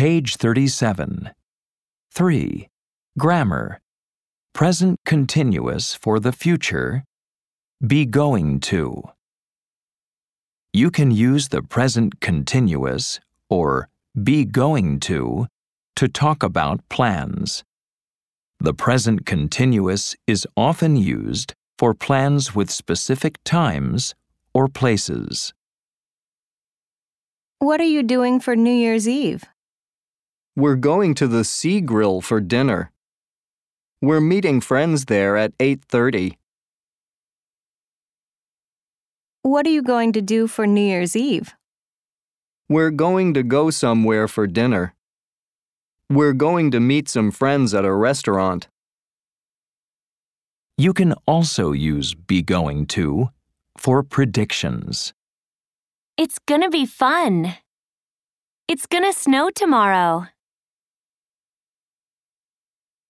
Page 37. 3. Grammar. Present continuous for the future. Be going to. You can use the present continuous or be going to talk about plans. The present continuous is often used for plans with specific times or places. What are you doing for New Year's Eve? We're going to the Sea Grill for dinner. We're meeting friends there at 8:30. What are you going to do for New Year's Eve? We're going to go somewhere for dinner. We're going to meet some friends at a restaurant. You can also use be going to for predictions. It's gonna be fun. It's gonna snow tomorrow.